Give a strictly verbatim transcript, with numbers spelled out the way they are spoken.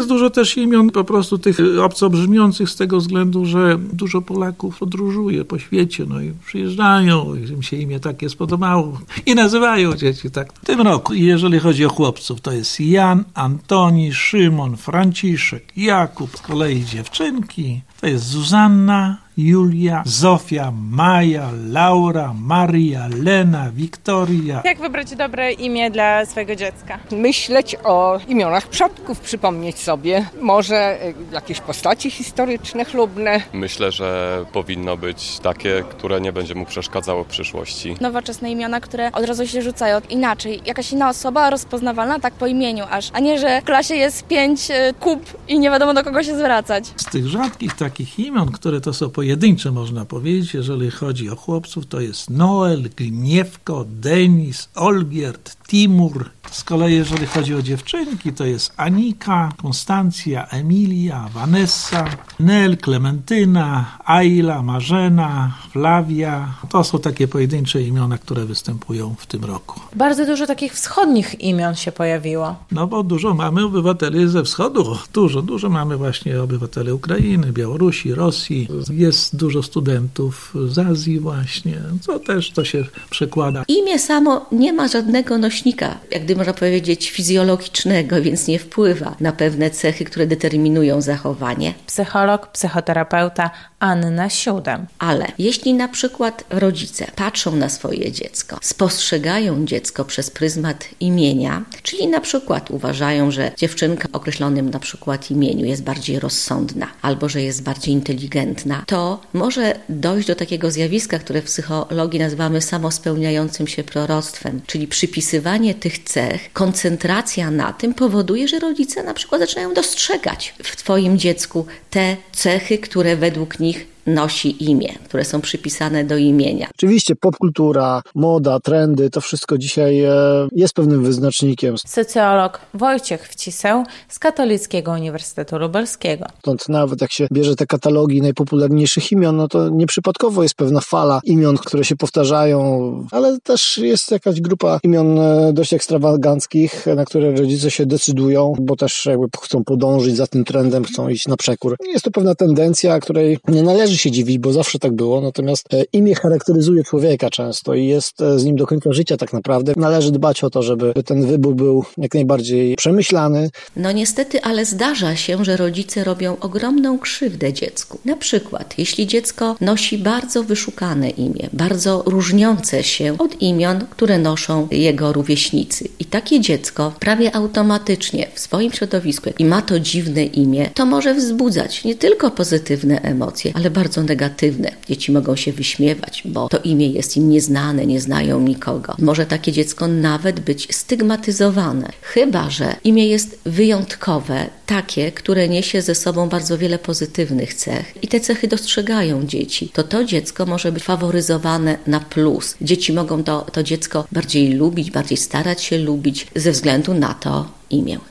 jest dużo też imion po prostu tych obco brzmiących z tego względu, że dużo Polaków podróżuje po świecie, no i przyjeżdżają, im się imię takie spodobało i nazywają dzieci tak. W tym roku, jeżeli chodzi o chłopców, to jest Jan, Antoni, Szymon, Franciszek, Jakub, z kolei dziewczynki, to jest Zuzanna, Julia, Zofia, Maja, Laura, Maria, Lena, Wiktoria. Jak wybrać dobre imię dla swojego dziecka? Myśleć o imionach przodków, przypomnieć sobie. Może jakieś postaci historyczne, chlubne. Myślę, że powinno być takie, które nie będzie mu przeszkadzało w przyszłości. Nowoczesne imiona, które od razu się rzucają inaczej. Jakaś inna osoba rozpoznawalna tak po imieniu aż, a nie, że w klasie jest pięć kup i nie wiadomo do kogo się zwracać. Z tych rzadkich takich imion, które to są pojedyncze, można powiedzieć, jeżeli chodzi o chłopców, to jest Noel, Gniewko, Denis, Olgierd, Timur. Z kolei jeżeli chodzi o dziewczynki, to jest Anika, Konstancja, Emilia, Vanessa, Nel, Klementyna, Aila, Marzena, Flavia. To są takie pojedyncze imiona, które występują w tym roku. Bardzo dużo takich wschodnich imion się pojawiło. No bo dużo mamy obywateli ze wschodu. Dużo, dużo mamy właśnie obywateli Ukrainy, Białorusi, Rosji. Jest dużo studentów z Azji właśnie, co też to się przekłada. Imię samo nie ma żadnego nośnika, jak gdyby można powiedzieć fizjologicznego, więc nie wpływa na pewne cechy, które determinują zachowanie. Psycholog, psychoterapeuta Anna Siódem. Ale jeśli na przykład rodzice patrzą na swoje dziecko, spostrzegają dziecko przez pryzmat imienia, czyli na przykład uważają, że dziewczynka o określonym na przykład imieniu jest bardziej rozsądna albo że jest bardziej inteligentna, to może dojść do takiego zjawiska, które w psychologii nazywamy samospełniającym się proroctwem, czyli przypisywanie tych cech, koncentracja na tym powoduje, że rodzice na przykład zaczynają dostrzegać w twoim dziecku te cechy, które według nich nosi imię, które są przypisane do imienia. Oczywiście popkultura, moda, trendy, to wszystko dzisiaj jest pewnym wyznacznikiem. Socjolog Wojciech Wciseł z Katolickiego Uniwersytetu Lubelskiego. Stąd nawet jak się bierze te katalogi najpopularniejszych imion, no to nieprzypadkowo jest pewna fala imion, które się powtarzają, ale też jest jakaś grupa imion dość ekstrawaganckich, na które rodzice się decydują, bo też jakby chcą podążyć za tym trendem, chcą iść na przekór. Jest to pewna tendencja, której nie należy się dziwić, bo zawsze tak było, natomiast imię charakteryzuje człowieka często i jest z nim do końca życia tak naprawdę. Należy dbać o to, żeby ten wybór był jak najbardziej przemyślany. No niestety, ale zdarza się, że rodzice robią ogromną krzywdę dziecku. Na przykład, jeśli dziecko nosi bardzo wyszukane imię, bardzo różniące się od imion, które noszą jego rówieśnicy. I takie dziecko prawie automatycznie w swoim środowisku i ma to dziwne imię, to może wzbudzać nie tylko pozytywne emocje, ale bardzo negatywne. Dzieci mogą się wyśmiewać, bo to imię jest im nieznane, nie znają nikogo. Może takie dziecko nawet być stygmatyzowane. Chyba że imię jest wyjątkowe, takie, które niesie ze sobą bardzo wiele pozytywnych cech i te cechy dostrzegają dzieci, to to dziecko może być faworyzowane na plus. Dzieci mogą to, to dziecko bardziej lubić, bardziej starać się lubić ze względu na to imię.